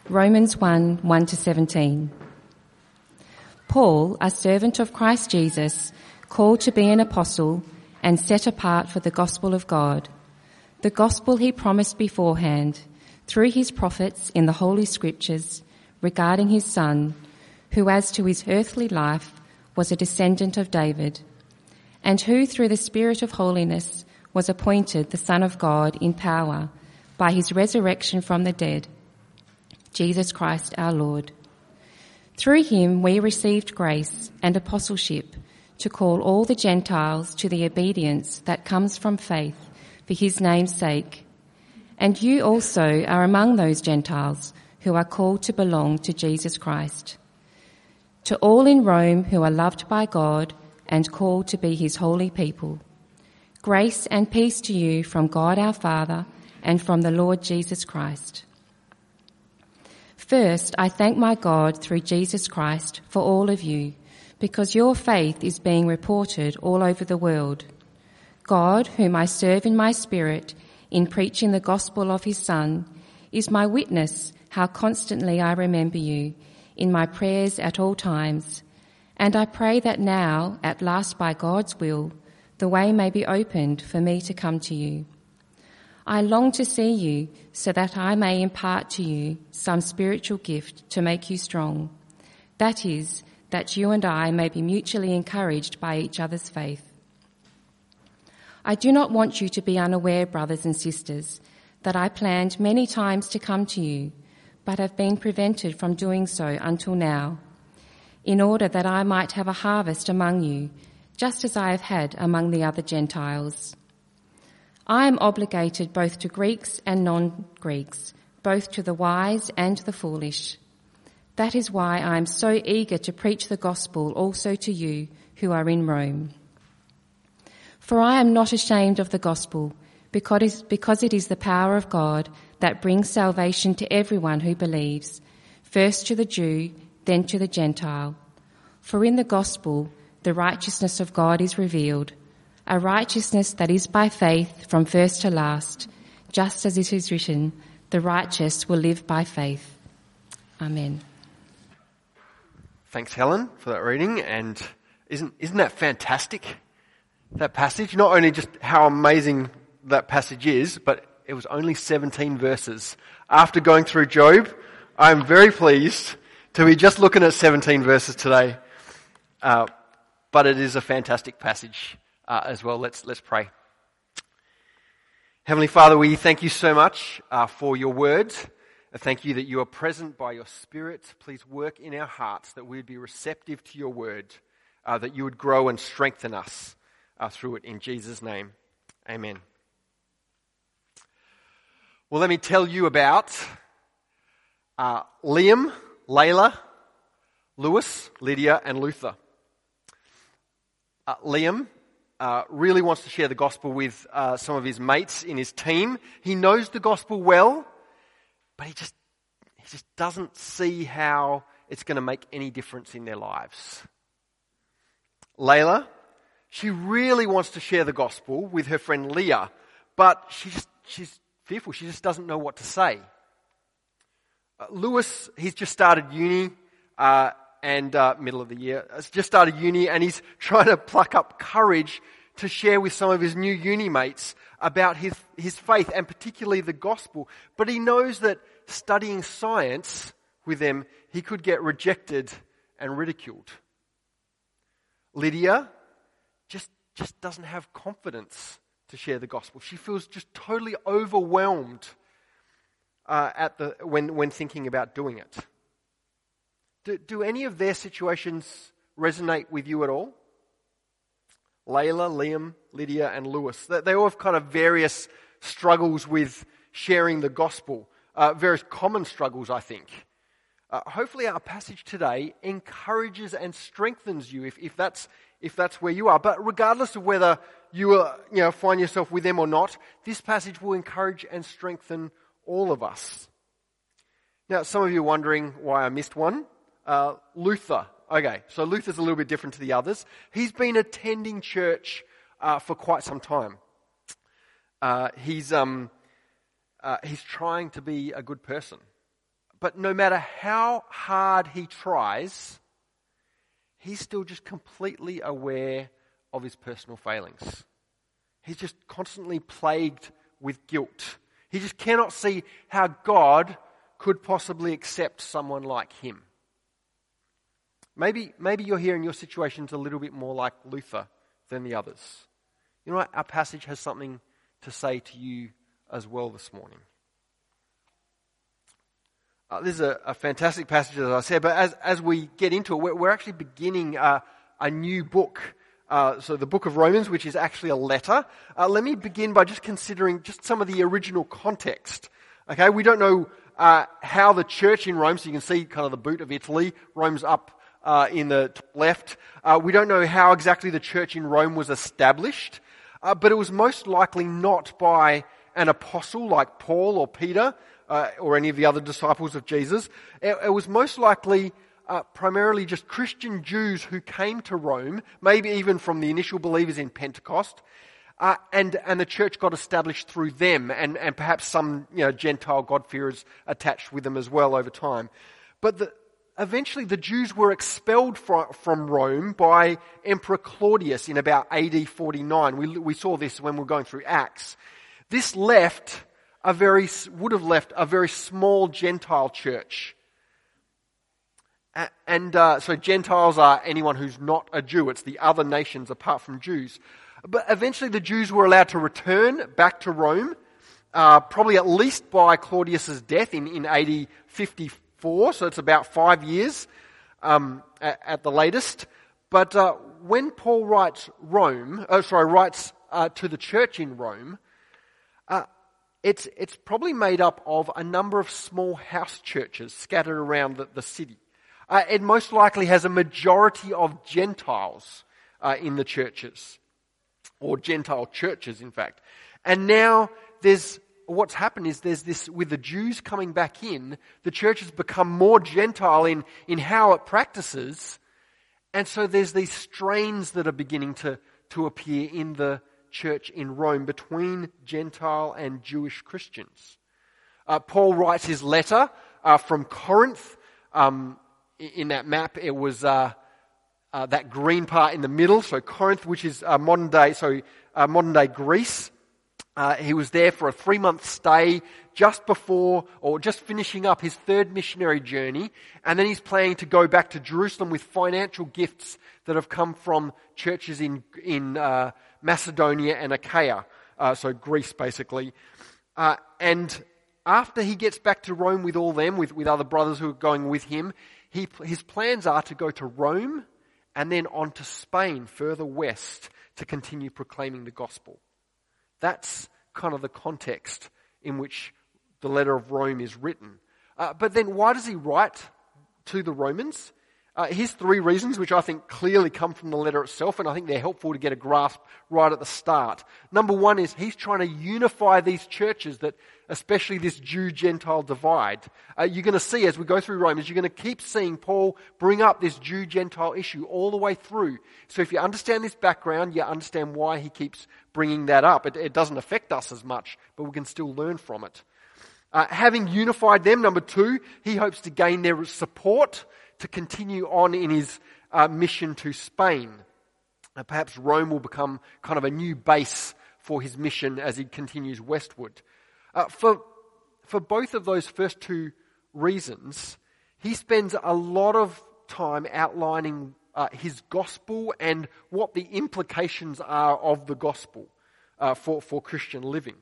Romans 1, 1-17. Paul, a servant of Christ Jesus, called to be an apostle and set apart for the gospel of God, the gospel he promised beforehand through his prophets in the Holy Scriptures regarding his Son, who as to his earthly life was a descendant of David, and who through the Spirit of holiness was appointed the Son of God in power by his resurrection from the dead, Jesus Christ our Lord. Through him we received grace and apostleship to call all the Gentiles to the obedience that comes from faith for his name's sake. And you also are among those Gentiles who are called to belong to Jesus Christ. To all in Rome who are loved by God and called to be his holy people, grace and peace to you from God our Father and from the Lord Jesus Christ. First, I thank my God through Jesus Christ for all of you, because your faith is being reported all over the world. God, whom I serve in my spirit in preaching the gospel of his Son, is my witness how constantly I remember you in my prayers at all times. And I pray that now, at last by God's will, the way may be opened for me to come to you. I long to see you so that I may impart to you some spiritual gift to make you strong. That is, that you and I may be mutually encouraged by each other's faith. I do not want you to be unaware, brothers and sisters, that I planned many times to come to you, but have been prevented from doing so until now, in order that I might have a harvest among you, just as I have had among the other Gentiles. I am obligated both to Greeks and non-Greeks, both to the wise and the foolish. That is why I am so eager to preach the gospel also to you who are in Rome. For I am not ashamed of the gospel, because it is the power of God that brings salvation to everyone who believes, first to the Jew, then to the Gentile. For in the gospel, the righteousness of God is revealed, a righteousness that is by faith from first to last, just as it is written, the righteous will live by faith. Amen. Thanks, Helen, for that reading. And isn't that fantastic, that passage? Not only just how amazing that passage is, but it was only 17 verses. After going through Job, I'm very pleased to be just looking at 17 verses today. But it is a fantastic passage as well. Let's pray. Heavenly Father, we thank you so much for your word. Thank you that you are present by your Spirit. Please work in our hearts that we would be receptive to your word, that you would grow and strengthen us through it. In Jesus' name, amen. Well, let me tell you about Liam, Layla, Lewis, Lydia, and Luther. Liam really wants to share the gospel with some of his mates in his team. He knows the gospel well, but he just doesn't see how it's going to make any difference in their lives. Layla, she really wants to share the gospel with her friend Leah, but she's fearful. She just doesn't know what to say. Lewis, he's just started uni and middle of the year. Has just started uni, and he's trying to pluck up courage to share with some of his new uni mates about his faith, and particularly the gospel. But he knows that studying science with them, he could get rejected and ridiculed. Lydia just doesn't have confidence to share the gospel. She feels just totally overwhelmed when thinking about doing it. Do any of their situations resonate with you at all? Layla, Liam, Lydia, and Lewis. They all have kind of various struggles with sharing the gospel. Various common struggles, I think. Hopefully our passage today encourages and strengthens you if that's where you are. But regardless of whether you find yourself with them or not, this passage will encourage and strengthen all of us. Now, some of you are wondering why I missed one. Luther. Okay, so Luther's a little bit different to the others. He's been attending church for quite some time. He's trying to be a good person, But no matter how hard he tries, he's still just completely aware of his personal failings. He's just constantly plagued with guilt. He just cannot see how God could possibly accept someone like him. Maybe you're here and your situation's a little bit more like Luther than the others. You know what? Our passage has something to say to you as well this morning. This is a fantastic passage, as I said, but as we get into it, we're actually beginning a new book. So the book of Romans, which is actually a letter. Let me begin by just considering just some of the original context. Okay, we don't know how the church in Rome, so you can see kind of the boot of Italy, Rome's up in the left. We don't know how exactly the church in Rome was established, but it was most likely not by an apostle like Paul or Peter or any of the other disciples of Jesus. It was most likely primarily just Christian Jews who came to Rome, maybe even from the initial believers in Pentecost, and the church got established through them, and perhaps some Gentile God-fearers attached with them as well over time. But eventually the Jews were expelled from Rome by Emperor Claudius in about AD 49. We saw this when we were going through Acts. This would have left a very small Gentile church. So Gentiles are anyone who's not a Jew. It's the other nations apart from Jews. But eventually the Jews were allowed to return back to Rome, probably at least by Claudius's death in AD 54, so it's about 5 years at the latest. But when Paul writes to the church in Rome, it's probably made up of a number of small house churches scattered around the city. It most likely has a majority of Gentiles in the churches, or Gentile churches, in fact. And now what's happened is there's this, with the Jews coming back in, the church has become more Gentile in how it practices, and so there's these strains that are beginning to appear in the church in Rome between Gentile and Jewish Christians. Paul writes his letter from Corinth. In that map, it was that green part in the middle, so Corinth, which is modern day Greece. He was there for a 3-month stay just before, or just finishing up his third missionary journey, and then he's planning to go back to Jerusalem with financial gifts that have come from churches in Macedonia and Achaia, so Greece basically. And after he gets back to Rome with all them, with other brothers who are going with him, his plans are to go to Rome and then on to Spain, further west, to continue proclaiming the gospel. That's kind of the context in which the letter of Rome is written. But then why does he write to the Romans? Here's 3 reasons which I think clearly come from the letter itself, and I think they're helpful to get a grasp right at the start. Number 1 is he's trying to unify these churches, that especially this Jew-Gentile divide. You're going to see as we go through Romans, you're going to keep seeing Paul bring up this Jew-Gentile issue all the way through. So if you understand this background, you understand why he keeps bringing that up. It doesn't affect us as much, but we can still learn from it. Having unified them, number 2, he hopes to gain their support to continue on in his mission to Spain. Perhaps Rome will become kind of a new base for his mission as he continues westward. For both of those first 2 reasons, he spends a lot of time outlining his gospel and what the implications are of the gospel for Christian living.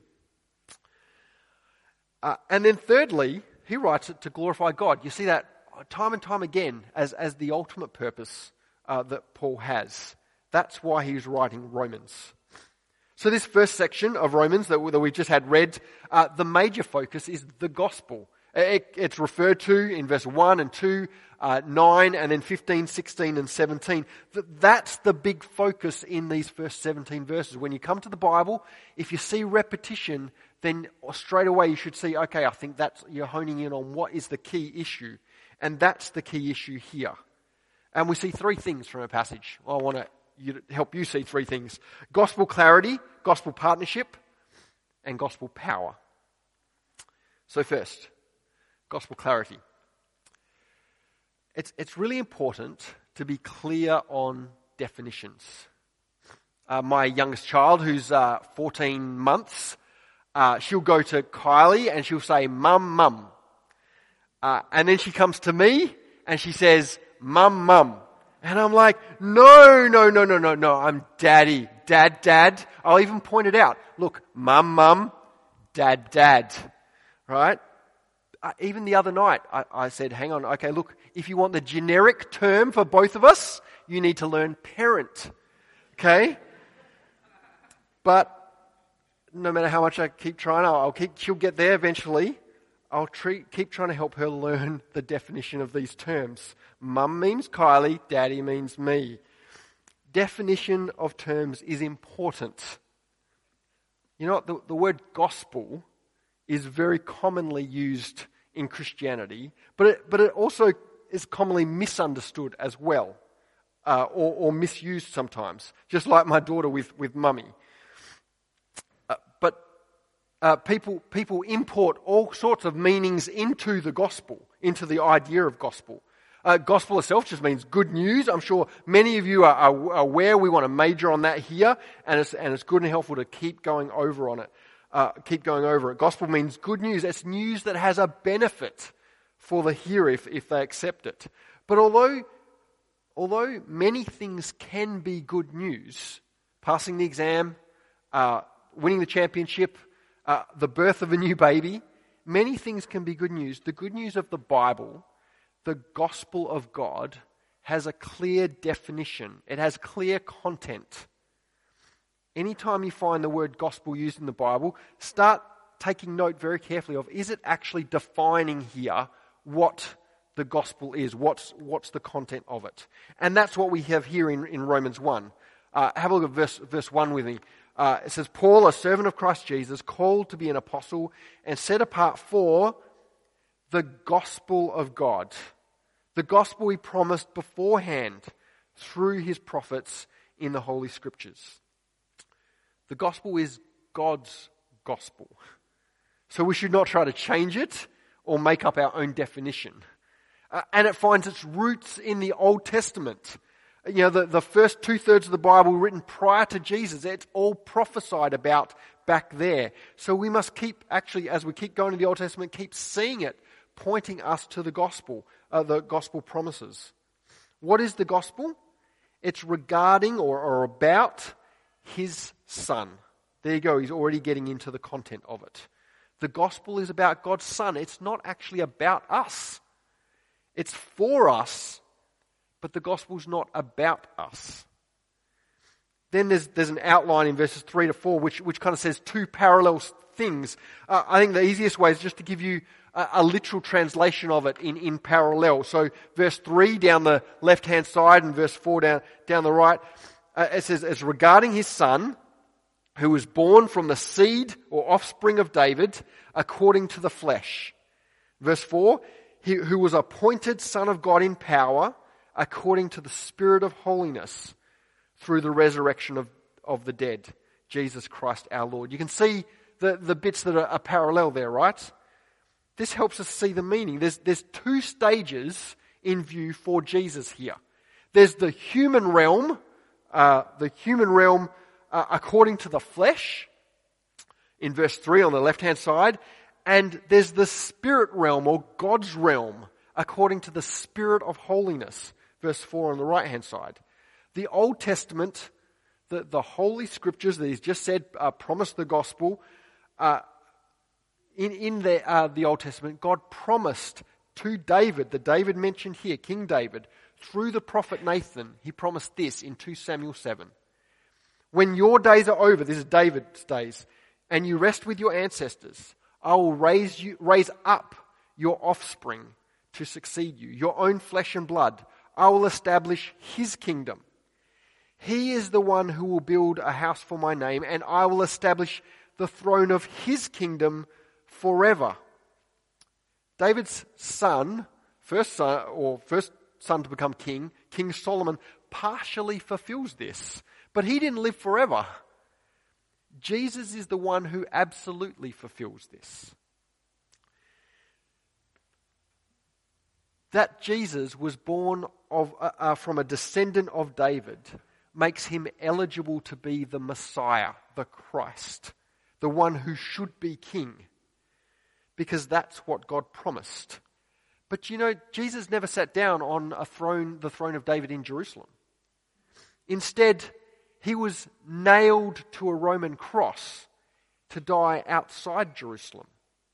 And then thirdly, he writes it to glorify God. You see that time and time again as the ultimate purpose that Paul has. That's why he's writing Romans. So this first section of Romans that we just had read, the major focus is the gospel. It's referred to in verse 1 and 2, 9, and then 15, 16, and 17. That's the big focus in these first 17 verses. When you come to the Bible, if you see repetition, then straight away you should see, okay, I think you're honing in on what is the key issue. And that's the key issue here. And we see 3 things from a passage. I want to help you see 3 things. Gospel clarity, gospel partnership, and gospel power. So first, gospel clarity. It's really important to be clear on definitions. My youngest child, who's 14 months, she'll go to Kylie and she'll say, "Mum, mum." And then she comes to me and she says, "Mum, mum." And I'm like, no, I'm daddy, dad. I'll even point it out. Look, mum, dad. Right? Even the other night, I said, hang on, okay, look, if you want the generic term for both of us, you need to learn parent. Okay? But no matter how much I keep trying, she'll get there eventually. I'll keep trying to help her learn the definition of these terms. Mum means Kylie, daddy means me. Definition of terms is important. You know what? The word gospel is very commonly used in Christianity, but it also is commonly misunderstood as well, or misused sometimes, just like my daughter with mummy. People import all sorts of meanings into the gospel, into the idea of gospel. Gospel itself just means good news. I'm sure many of you are aware we want to major on that here, and it's good and helpful to keep going over on it. Keep going over it. Gospel means good news. It's news that has a benefit for the hearer if they accept it. But although many things can be good news, passing the exam, winning the championship, the birth of a new baby, many things can be good news. The good news of the Bible, the gospel of God, has a clear definition. It has clear content. Anytime you find the word gospel used in the Bible, start taking note very carefully of, is it actually defining here what the gospel is? What's the content of it? And that's what we have here in Romans 1. Have a look at verse 1 with me. It says, Paul, a servant of Christ Jesus, called to be an apostle and set apart for the gospel of God. The gospel he promised beforehand through his prophets in the Holy Scriptures. The gospel is God's gospel. So we should not try to change it or make up our own definition. And it finds its roots in the Old Testament. You know, the first 2/3 of the Bible written prior to Jesus, it's all prophesied about back there. So we must keep, actually, as we keep going to the Old Testament, keep seeing it, pointing us to the gospel promises. What is the gospel? It's regarding or about his Son. There you go, he's already getting into the content of it. The gospel is about God's Son. It's not actually about us. It's for us, but the gospel's not about us. Then there's an outline in verses 3 to 4 which kind of says two parallel things. I think the easiest way is just to give you a literal translation of it in parallel. So verse 3 down the left-hand side and verse 4 down the right, it says, it's regarding his Son, who was born from the seed or offspring of David according to the flesh. Verse 4, who was appointed Son of God in power according to the Spirit of holiness through the resurrection of the dead, Jesus Christ our Lord. You can see the bits that are parallel there, right? This helps us see the meaning. There's two stages in view for Jesus here. There's the human realm according to the flesh, in verse 3 on the left-hand side, and there's the spirit realm or God's realm according to the Spirit of holiness, verse 4 on the right-hand side. The Old Testament, the Holy Scriptures that he's just said promise the gospel. In the Old Testament, God promised to David, the David mentioned here, King David, through the prophet Nathan, he promised this in 2 Samuel 7. When your days are over, this is David's days, and you rest with your ancestors, I will raise up your offspring to succeed you, your own flesh and blood. I will establish his kingdom. He is the one who will build a house for my name, and I will establish the throne of his kingdom forever. David's son, first son to become king, King Solomon, partially fulfills this. But he didn't live forever. Jesus is the one who absolutely fulfills this. that Jesus was born from a descendant of David makes him eligible to be the Messiah, the Christ, the one who should be king, because that's what God promised. But you know, Jesus never sat down on the throne of David in Jerusalem. Instead, he was nailed to a Roman cross to die outside Jerusalem.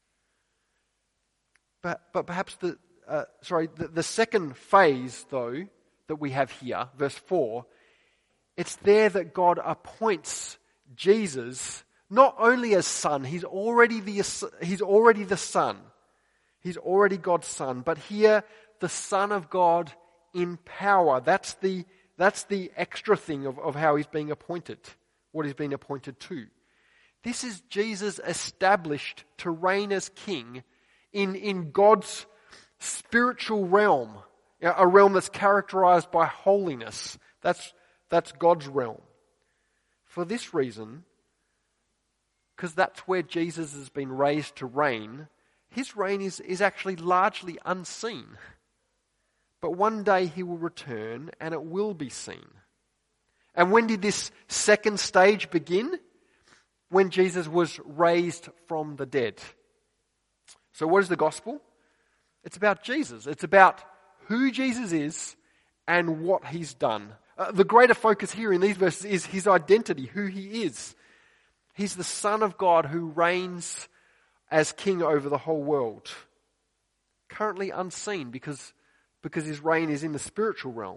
But perhaps the second phase, though, that we have here, verse 4, it's there that God appoints Jesus not only as son, he's already the son. He's already God's son, but here the Son of God in power. That's the extra thing of how he's being appointed, what he's been appointed to. This is Jesus established to reign as king in God's spiritual realm, a realm that's characterized by holiness. That's God's realm. For this reason, because that's where Jesus has been raised to reign, his reign is actually largely unseen. But one day he will return and it will be seen. And when did this second stage begin? When Jesus was raised from the dead. So what is the gospel? It's about Jesus. It's about who Jesus is and what he's done. The greater focus here in these verses is his identity, who he is. He's the Son of God who reigns as king over the whole world. Currently unseen because his reign is in the spiritual realm.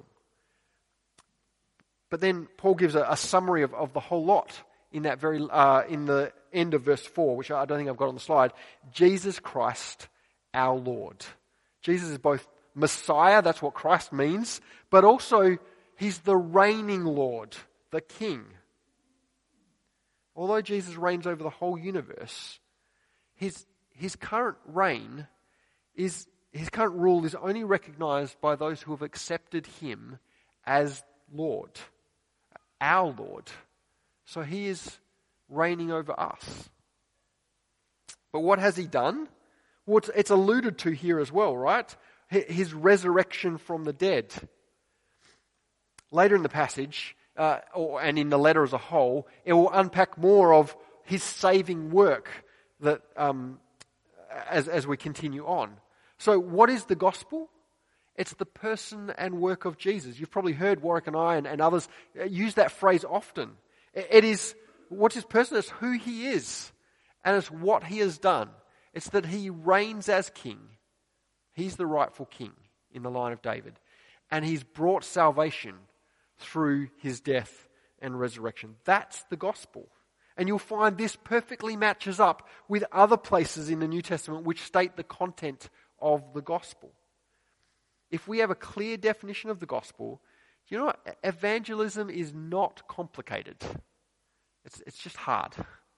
But then Paul gives a summary of the whole lot in that in the end of verse 4, which I don't think I've got on the slide. Jesus Christ, our Lord. Jesus is both Messiah, that's what Christ means, but also he's the reigning Lord, the King. Although Jesus reigns over the whole universe, his current reign his current rule is only recognized by those who have accepted him as Lord, our Lord. So he is reigning over us. But what has he done? Well, it's alluded to here as well, right? His resurrection from the dead. Later in the passage, and in the letter as a whole, it will unpack more of his saving work that as we continue on. So what is the gospel? It's the person and work of Jesus. You've probably heard Warwick and I and others use that phrase often. It is what's his person? It's who he is. And it's what he has done. It's that he reigns as king. He's the rightful king in the line of David. And he's brought salvation through his death and resurrection. That's the gospel. And you'll find this perfectly matches up with other places in the New Testament which state the content of the gospel. If we have a clear definition of the gospel, you know what? Evangelism is not complicated. It's just hard.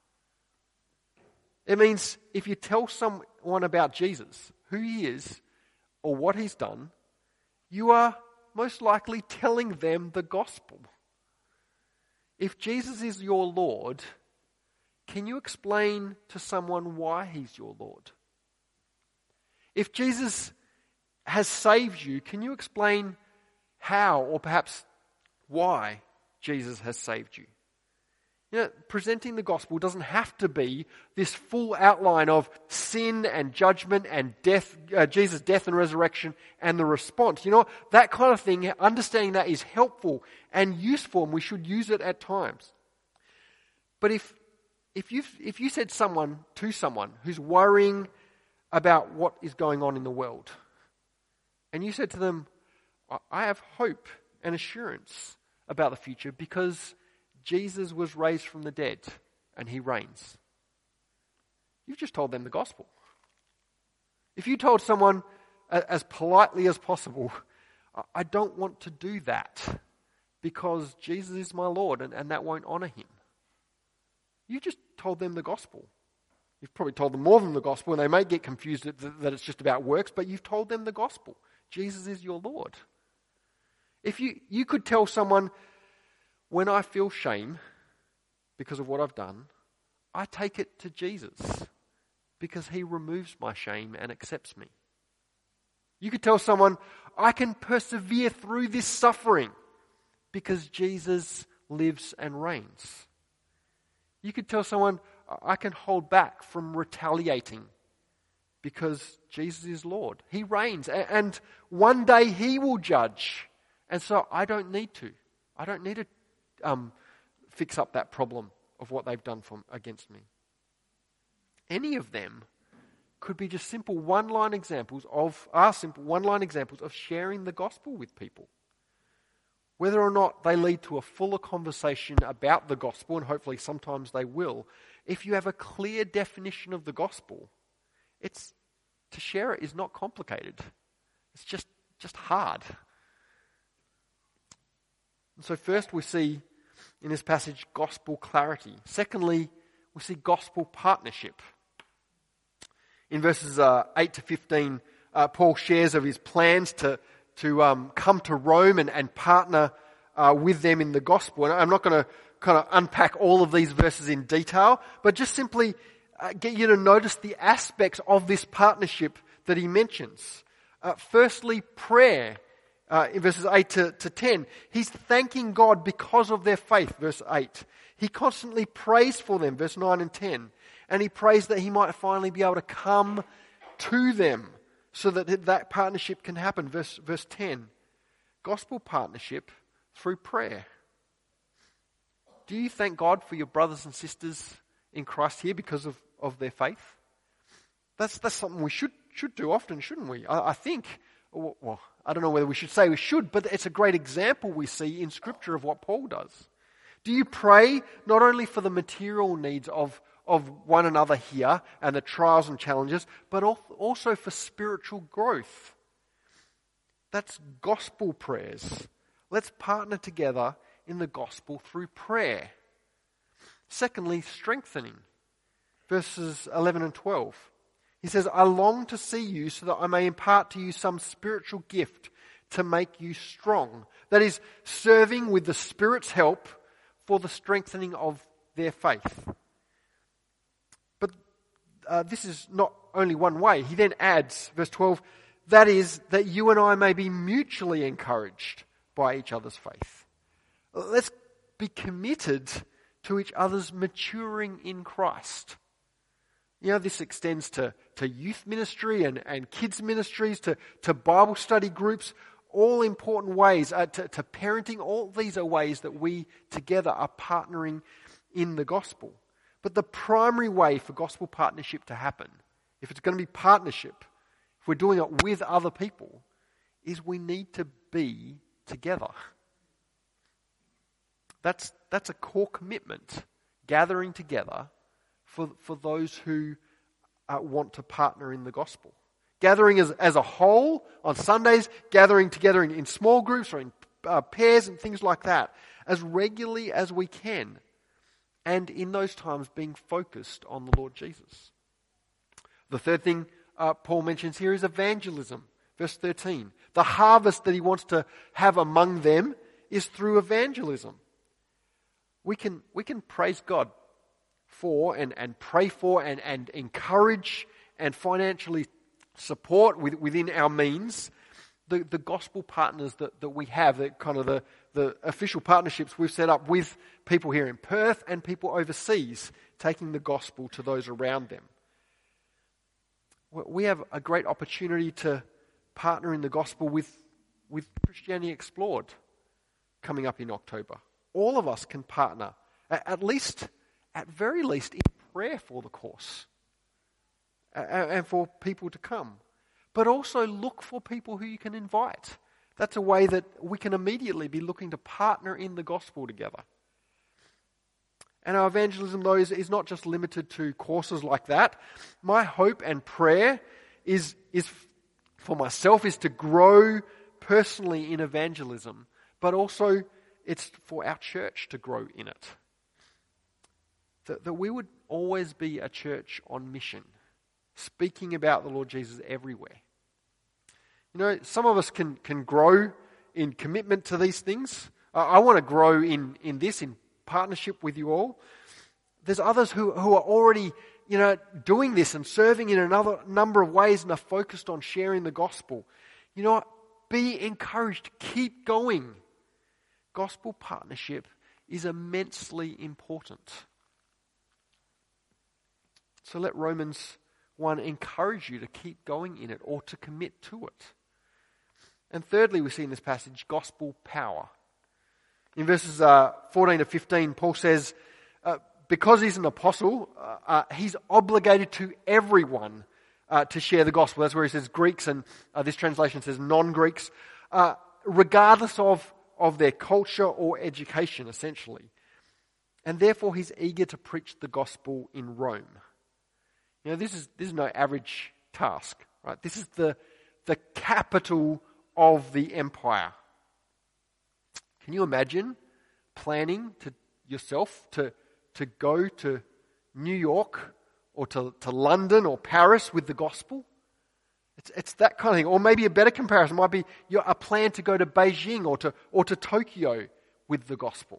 It means if you tell someone about Jesus, who he is, or what he's done, you are most likely telling them the gospel. If Jesus is your Lord, can you explain to someone why he's your Lord? If Jesus has saved you, can you explain how or perhaps why Jesus has saved you? You know, presenting the gospel doesn't have to be this full outline of sin and judgment and death, Jesus' death and resurrection and the response. You know, that kind of thing, understanding that is helpful and useful, and we should use it at times. But if you said to someone who's worrying about what is going on in the world, and you said to them, I have hope and assurance about the future because Jesus was raised from the dead and he reigns. You've just told them the gospel. If you told someone as politely as possible, I don't want to do that because Jesus is my Lord and that won't honor him. You just told them the gospel. You've probably told them more than the gospel, and they may get confused that it's just about works, but you've told them the gospel. Jesus is your Lord. If you could tell someone, when I feel shame because of what I've done, I take it to Jesus because he removes my shame and accepts me. You could tell someone, I can persevere through this suffering because Jesus lives and reigns. You could tell someone, I can hold back from retaliating because Jesus is Lord. He reigns, and one day He will judge. And so I don't need to. I don't need to fix up that problem of what they've done against me. Any of them could be just simple one-line examples of sharing the gospel with people. Whether or not they lead to a fuller conversation about the gospel, and hopefully sometimes they will, if you have a clear definition of the gospel, to share it is not complicated. It's just hard. And so first we see in this passage gospel clarity. Secondly, we see gospel partnership. In verses 8 to 15, Paul shares of his plans to come to Rome and partner with them in the gospel. And I'm not going to kind of unpack all of these verses in detail, but just simply get you to notice the aspects of this partnership that he mentions. Firstly, prayer. In verses 8 to 10, he's thanking God because of their faith, verse 8. He constantly prays for them, verse 9 and 10. And he prays that he might finally be able to come to them so that partnership can happen, verse 10. Gospel partnership through prayer. Do you thank God for your brothers and sisters in Christ here because of their faith? That's something we should do often, shouldn't we? I think, well, I don't know whether we should say we should, but it's a great example we see in Scripture of what Paul does. Do you pray not only for the material needs of one another here and the trials and challenges, but also for spiritual growth? That's gospel prayers. Let's partner together in the gospel through prayer. Secondly, strengthening. Verses 11 and 12. He says, I long to see you so that I may impart to you some spiritual gift to make you strong. That is, serving with the Spirit's help for the strengthening of their faith. But this is not only one way. He then adds, verse 12, that is, that you and I may be mutually encouraged by each other's faith. Let's be committed to each other's maturing in Christ. You know, this extends to youth ministry and kids ministries, to Bible study groups, all important ways, to parenting. All these are ways that we together are partnering in the gospel. But the primary way for gospel partnership to happen, if it's going to be partnership, if we're doing it with other people, is we need to be together. That's a core commitment, gathering together for those who want to partner in the gospel. Gathering as a whole on Sundays, gathering together in small groups or in pairs and things like that, as regularly as we can. And in those times being focused on the Lord Jesus. The third thing Paul mentions here is evangelism. Verse 13. The harvest that he wants to have among them is through evangelism. We can praise God for and pray for and encourage and financially support within our means the gospel partners that we have, the official partnerships we've set up with people here in Perth and people overseas, taking the gospel to those around them. We have a great opportunity to partner in the gospel with Christianity Explored coming up in October. All of us can partner, at very least, in prayer for the course and for people to come. But also look for people who you can invite. That's a way that we can immediately be looking to partner in the gospel together. And our evangelism, though, is not just limited to courses like that. My hope and prayer is for myself is to grow personally in evangelism, but also it's for our church to grow in it. That we would always be a church on mission, speaking about the Lord Jesus everywhere. You know, some of us can grow in commitment to these things. I want to grow in this, in partnership with you all. There's others who are already doing this and serving in another number of ways and are focused on sharing the gospel, you know what? Be encouraged. Keep going. Gospel partnership is immensely important. So let Romans 1 encourage you to keep going in it or to commit to it. And thirdly, we see in this passage gospel power. In verses 14 to 15, Paul says, because he's an apostle, he's obligated to everyone to share the gospel. That's where he says Greeks, and this translation says non-Greeks, regardless of their culture or education, essentially. And therefore he's eager to preach the gospel in Rome. This is no average task, right? This is the capital of the empire. Can you imagine planning yourself to go to New York or to London or Paris with the gospel? It's that kind of thing. Or maybe a better comparison might be a plan to go to Beijing or to Tokyo with the gospel.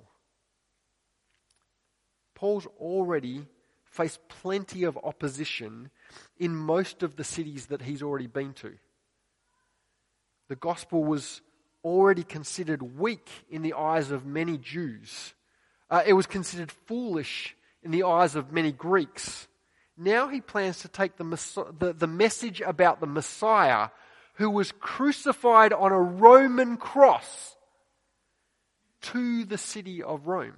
Paul's already faced plenty of opposition in most of the cities that he's already been to. The gospel was already considered weak in the eyes of many Jews. It was considered foolish in the eyes of many Greeks. Now he plans to take the message about the Messiah, who was crucified on a Roman cross, to the city of Rome.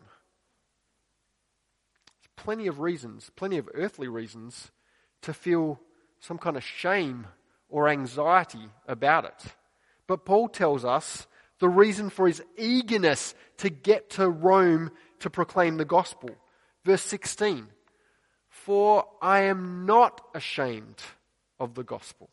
There's plenty of reasons, plenty of earthly reasons, to feel some kind of shame or anxiety about it. But Paul tells us the reason for his eagerness to get to Rome to proclaim the gospel. Verse 16, for I am not ashamed of the gospel.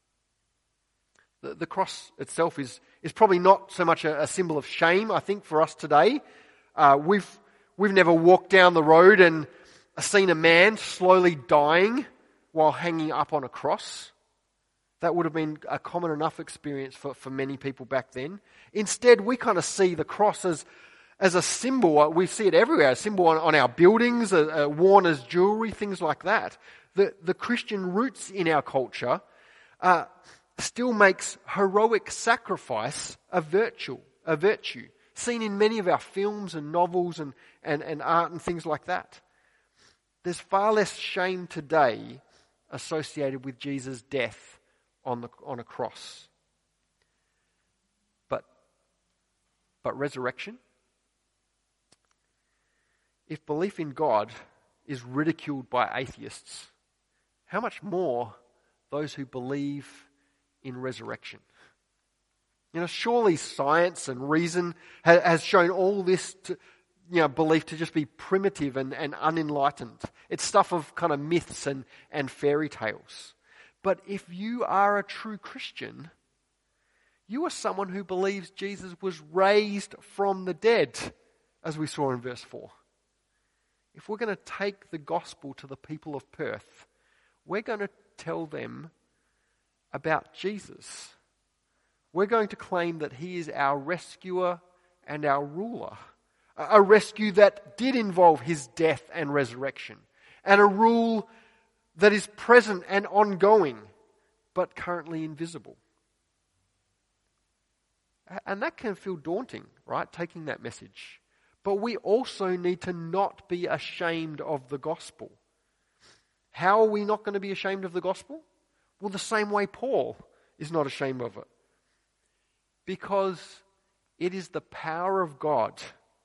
The cross itself is probably not so much a symbol of shame, I think, for us today. We've never walked down the road and seen a man slowly dying while hanging up on a cross. That would have been a common enough experience for many people back then. Instead, we kind of see the cross as a symbol. We see it everywhere, a symbol on our buildings, worn as jewelry, things like that. The Christian roots in our culture still makes heroic sacrifice a virtue, seen in many of our films and novels and art and things like that. There's far less shame today associated with Jesus' death on a cross. But resurrection? If belief in God is ridiculed by atheists, how much more those who believe in resurrection? Surely science and reason has shown all this belief to just be primitive and unenlightened. It's stuff of kind of myths and fairy tales. But if you are a true Christian, you are someone who believes Jesus was raised from the dead, as we saw in verse 4. If we're going to take the gospel to the people of Perth, we're going to tell them about Jesus. We're going to claim that he is our rescuer and our ruler. A rescue that did involve his death and resurrection. And a rule that is present and ongoing, but currently invisible. And that can feel daunting, right? Taking that message. But we also need to not be ashamed of the gospel. How are we not going to be ashamed of the gospel? Well, the same way Paul is not ashamed of it. Because it is the power of God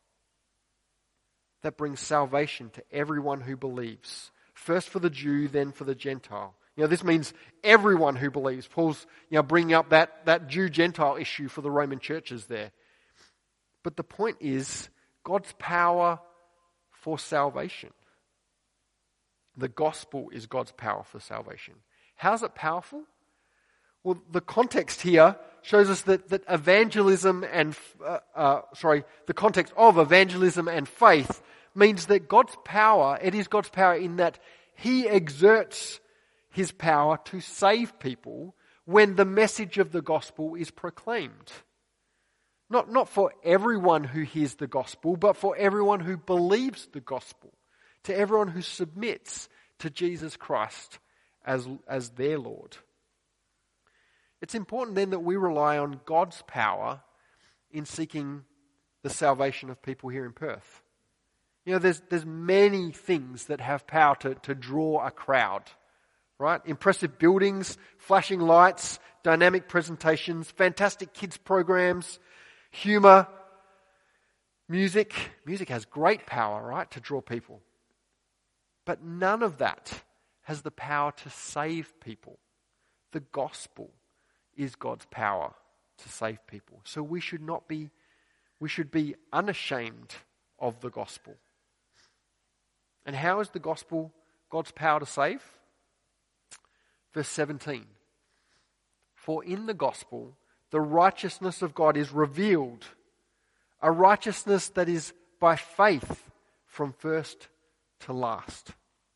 that brings salvation to everyone who believes. First for the Jew, then for the Gentile. This means everyone who believes. Paul's bringing up that Jew-Gentile issue for the Roman churches there. But the point is God's power for salvation. The gospel is God's power for salvation. How's it powerful? Well, the context here shows us that evangelism and the context of evangelism and faith means that it is God's power in that he exerts his power to save people when the message of the gospel is proclaimed. Not for everyone who hears the gospel, but for everyone who believes the gospel, to everyone who submits to Jesus Christ as their Lord. It's important then that we rely on God's power in seeking the salvation of people here in Perth. You know, there's many things that have power to draw a crowd, right? Impressive buildings, flashing lights, dynamic presentations, fantastic kids programs, humour, music. Music has great power, right, to draw people. But none of that has the power to save people. The gospel is God's power to save people. So we should be unashamed of the gospel. And how is the gospel God's power to save? Verse 17. For in the gospel, the righteousness of God is revealed, a righteousness that is by faith from first to last.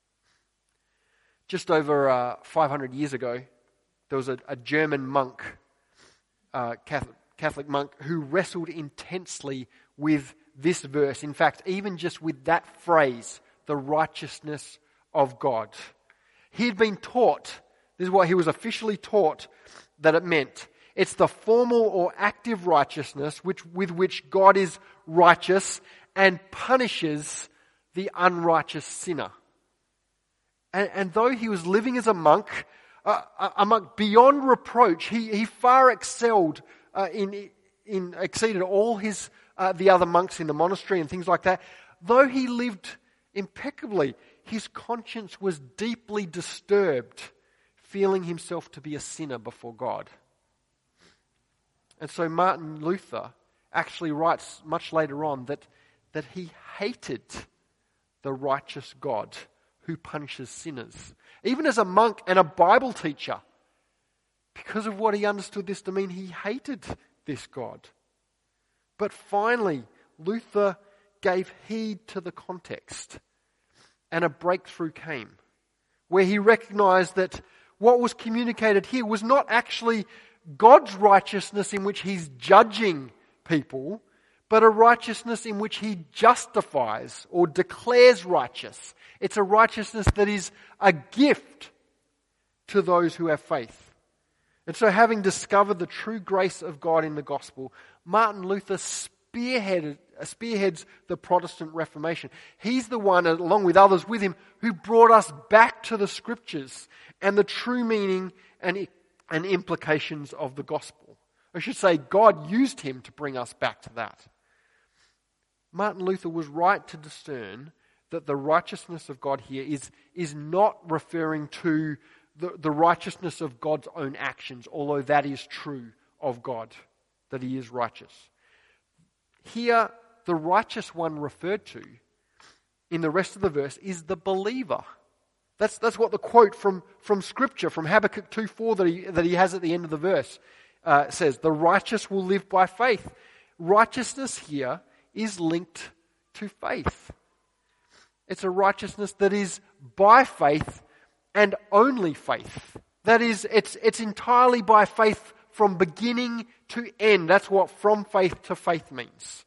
Just over 500 years ago, there was a German monk, Catholic monk, who wrestled intensely with this verse. In fact, even just with that phrase, the righteousness of God. He'd been taught, this is what he was officially taught that it meant. It's the formal or active righteousness with which God is righteous and punishes the unrighteous sinner. And though he was living as a monk beyond reproach, he far excelled exceeded all his the other monks in the monastery and things like that. Though he lived impeccably, his conscience was deeply disturbed, feeling himself to be a sinner before God. And so Martin Luther actually writes much later on that he hated the righteous God who punishes sinners. Even as a monk and a Bible teacher, because of what he understood this to mean, he hated this God. But finally, Luther gave heed to the context, and a breakthrough came, where he recognized that what was communicated here was not actually God's righteousness in which he's judging people, but a righteousness in which he justifies or declares righteous. It's a righteousness that is a gift to those who have faith. And so, having discovered the true grace of God in the gospel, Martin Luther spearheads the Protestant Reformation. He's the one, along with others with him, who brought us back to the Scriptures and the true meaning and implications of the gospel. I should say, God used him to bring us back to that. Martin Luther was right to discern that the righteousness of God here is not referring to the righteousness of God's own actions, although that is true of God, that he is righteous. Here, the righteous one referred to in the rest of the verse is the believer. That's what the quote from Scripture, from Habakkuk 2:4 that he has at the end of the verse says. The righteous will live by faith. Righteousness here is linked to faith. It's a righteousness that is by faith and only faith. That is, it's entirely by faith from beginning to end. That's what from faith to faith means.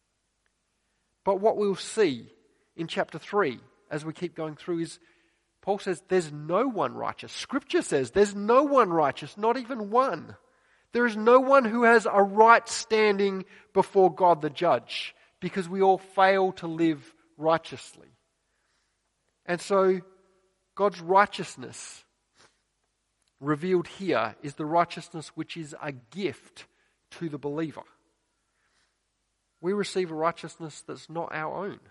But what we'll see in chapter 3 as we keep going through is Paul says there's no one righteous. Scripture says there's no one righteous, not even one. There is no one who has a right standing before God the judge, because we all fail to live righteously. And so God's righteousness revealed here is the righteousness which is a gift to the believer. We receive a righteousness that's not our own.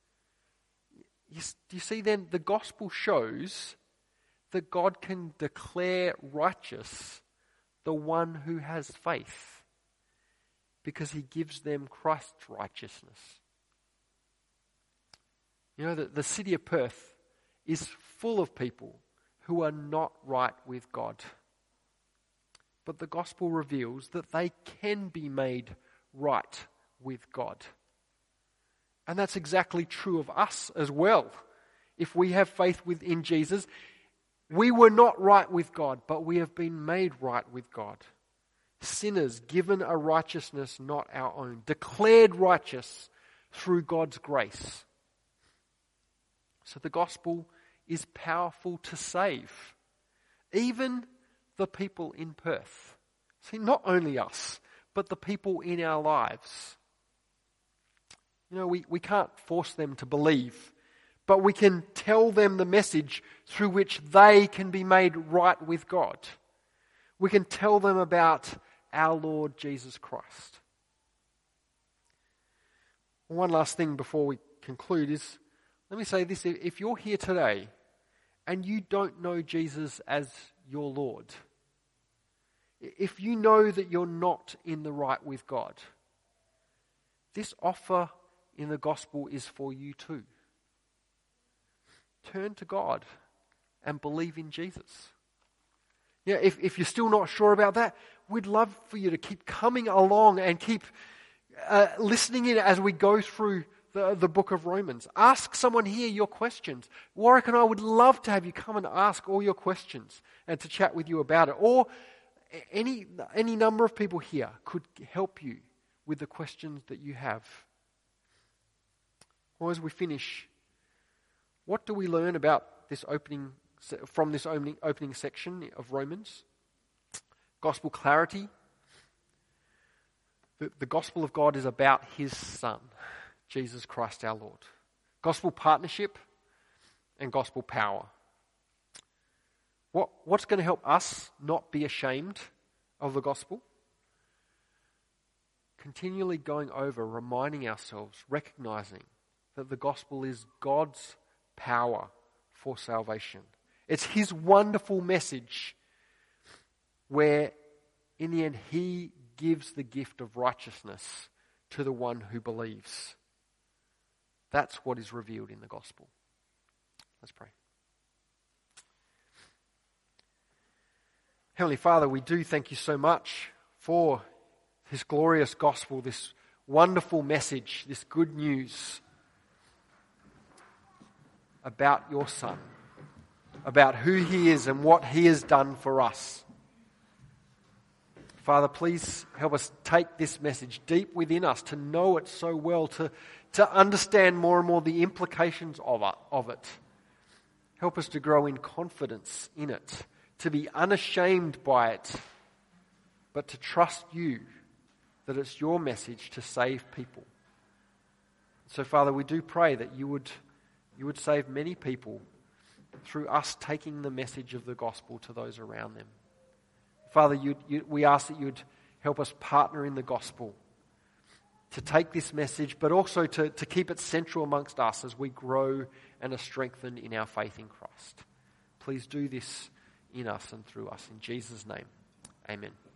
You see then, the gospel shows that God can declare righteous the one who has faith, because he gives them Christ's righteousness. You know, the city of Perth is full of people who are not right with God. But the gospel reveals that they can be made right with God. And that's exactly true of us as well. If we have faith in Jesus, we were not right with God, but we have been made right with God. Sinners given a righteousness not our own, declared righteous through God's grace. So the gospel is powerful to save. Even the people in Perth. See, not only us, but the people in our lives. You know, we can't force them to believe, but we can tell them the message through which they can be made right with God. We can tell them about our Lord Jesus Christ. One last thing before we conclude is, let me say this, if you're here today and you don't know Jesus as your Lord, if you know that you're not in the right with God, this offer in the gospel is for you too. Turn to God and believe in Jesus. Yeah, if you're still not sure about that, we'd love for you to keep coming along and keep listening in as we go through the book of Romans. Ask someone here your questions. Warwick and I would love to have you come and ask all your questions and to chat with you about it. Or any number of people here could help you with the questions that you have. Or as we finish, what do we learn about this opening section of Romans? Gospel clarity. The gospel of God is about His Son, Jesus Christ our Lord. Gospel partnership and gospel power. What's going to help us not be ashamed of the gospel? Continually going over, reminding ourselves, recognizing that the gospel is God's power for salvation. It's His wonderful message where in the end He gives the gift of righteousness to the one who believes. That's what is revealed in the gospel. Let's pray. Heavenly Father, we do thank you so much for this glorious gospel, this wonderful message, this good news about your Son, about who He is and what He has done for us. Father, please help us take this message deep within us, to know it so well, to understand more and more the implications of it. Help us to grow in confidence in it, to be unashamed by it, but to trust you that it's your message to save people. So, Father, we do pray that you would save many people through us taking the message of the gospel to those around them. Father, we ask that you'd help us partner in the gospel to take this message, but also to keep it central amongst us as we grow and are strengthened in our faith in Christ. Please do this in us and through us. In Jesus' name, amen.